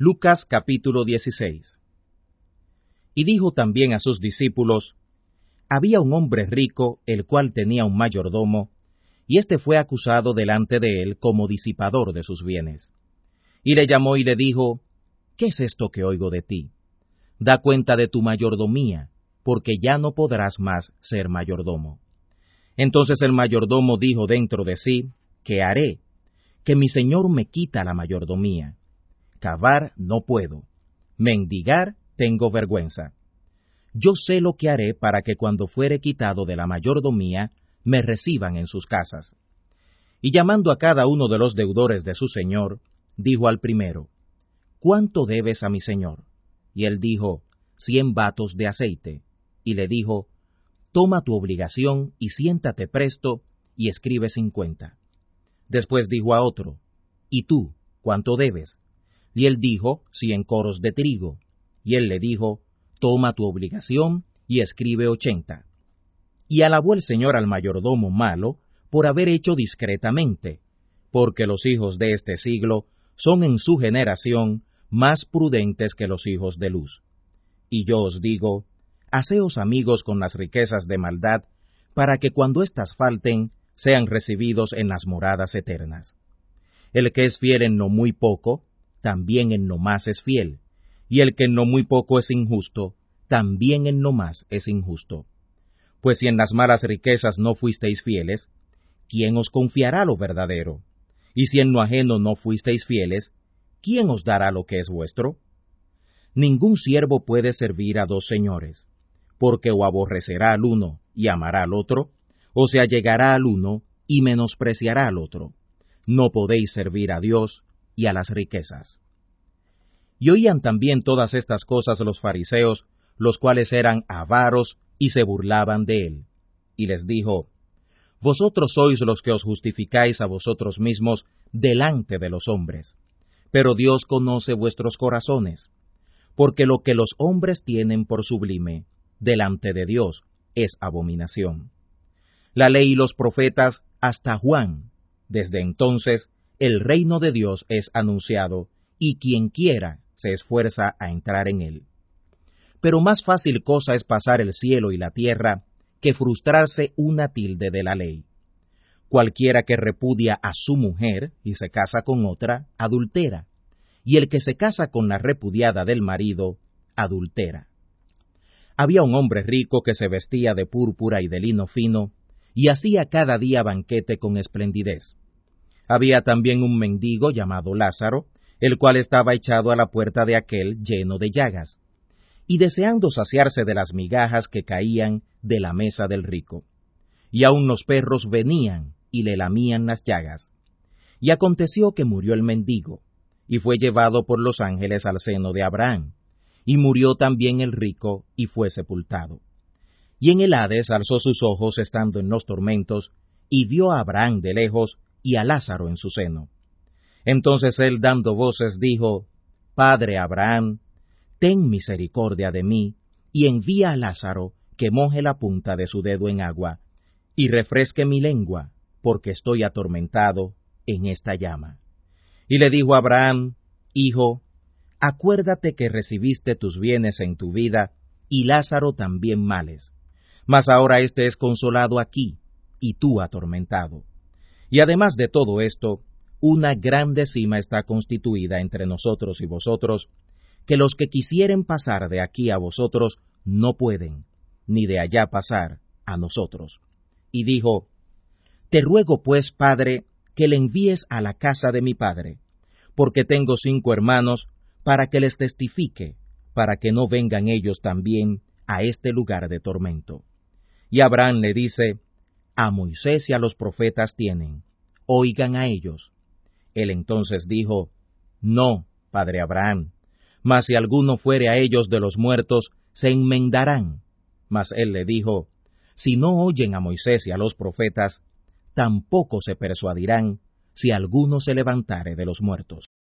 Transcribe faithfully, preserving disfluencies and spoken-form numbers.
Lucas capítulo dieciséis. Y dijo también a sus discípulos: Había un hombre rico, el cual tenía un mayordomo, y éste fue acusado delante de él como disipador de sus bienes. Y le llamó y le dijo: ¿Qué es esto que oigo de ti? Da cuenta de tu mayordomía, porque ya no podrás más ser mayordomo. Entonces el mayordomo dijo dentro de sí: ¿Qué haré? Que mi señor me quita la mayordomía. Cavar no puedo, mendigar tengo vergüenza. Yo sé lo que haré para que cuando fuere quitado de la mayordomía, me reciban en sus casas. Y llamando a cada uno de los deudores de su señor, dijo al primero: ¿Cuánto debes a mi señor? Y él dijo: Cien batos de aceite. Y le dijo: Toma tu obligación y siéntate presto, y escribe cincuenta. Después dijo a otro: ¿Y tú, cuánto debes? Y él dijo: Cien coros de trigo. Y él le dijo: Toma tu obligación y escribe ochenta. Y alabó el señor al mayordomo malo por haber hecho discretamente, porque los hijos de este siglo son en su generación más prudentes que los hijos de luz. Y yo os digo: haceos amigos con las riquezas de maldad, para que cuando éstas falten, sean recibidos en las moradas eternas. El que es fiel en lo muy poco, también en lo más es fiel, y el que en lo muy poco es injusto, también en lo más es injusto. Pues si en las malas riquezas no fuisteis fieles, ¿quién os confiará lo verdadero? Y si en lo ajeno no fuisteis fieles, ¿quién os dará lo que es vuestro? Ningún siervo puede servir a dos señores, porque o aborrecerá al uno y amará al otro, o se allegará al uno y menospreciará al otro. No podéis servir a Dios y a las riquezas. Y oían también todas estas cosas los fariseos, los cuales eran avaros y se burlaban de él. Y les dijo: Vosotros sois los que os justificáis a vosotros mismos delante de los hombres, pero Dios conoce vuestros corazones, porque lo que los hombres tienen por sublime, delante de Dios, es abominación. La ley y los profetas hasta Juan, desde entonces el reino de Dios es anunciado, y quien quiera se esfuerza a entrar en él. Pero más fácil cosa es pasar el cielo y la tierra que frustrarse una tilde de la ley. Cualquiera que repudia a su mujer y se casa con otra, adultera, y el que se casa con la repudiada del marido, adultera. Había un hombre rico que se vestía de púrpura y de lino fino, y hacía cada día banquete con esplendidez. Había también un mendigo llamado Lázaro, el cual estaba echado a la puerta de aquel lleno de llagas, y deseando saciarse de las migajas que caían de la mesa del rico. Y aun los perros venían y le lamían las llagas. Y aconteció que murió el mendigo, y fue llevado por los ángeles al seno de Abraham, y murió también el rico, y fue sepultado. Y en el Hades alzó sus ojos estando en los tormentos, y vio a Abraham de lejos, y a Lázaro en su seno. Entonces él, dando voces, dijo: Padre Abraham, ten misericordia de mí, y envía a Lázaro que moje la punta de su dedo en agua, y refresque mi lengua, porque estoy atormentado en esta llama. Y le dijo a Abraham: Hijo, acuérdate que recibiste tus bienes en tu vida, y Lázaro también males. Mas ahora éste es consolado aquí, y tú atormentado. Y además de todo esto, una grande cima está constituida entre nosotros y vosotros, que los que quisieren pasar de aquí a vosotros no pueden, ni de allá pasar a nosotros. Y dijo: Te ruego pues, Padre, que le envíes a la casa de mi padre, porque tengo cinco hermanos, para que les testifique, para que no vengan ellos también a este lugar de tormento. Y Abraham le dice: A Moisés y a los profetas tienen, oigan a ellos. Él entonces dijo: No, padre Abraham, mas si alguno fuere a ellos de los muertos, se enmendarán. Mas él le dijo: Si no oyen a Moisés y a los profetas, tampoco se persuadirán si alguno se levantare de los muertos.